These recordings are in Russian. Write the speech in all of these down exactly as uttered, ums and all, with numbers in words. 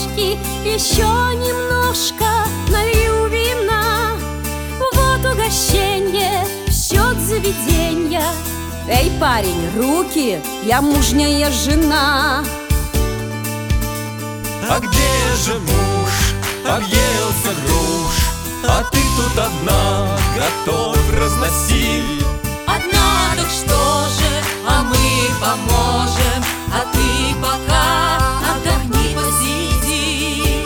бочки, еще немножко налью вина. Вот угощенье в счет заведенья. Эй, парень, руки, я мужняя жена. А где же муж? Объелся груш, а ты тут одна, готов разносить. Одна, так что же, а мы поможем, а ты пока отдохни, посиди.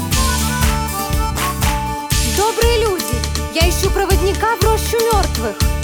Добрые люди, я ищу проводника в рощу мертвых.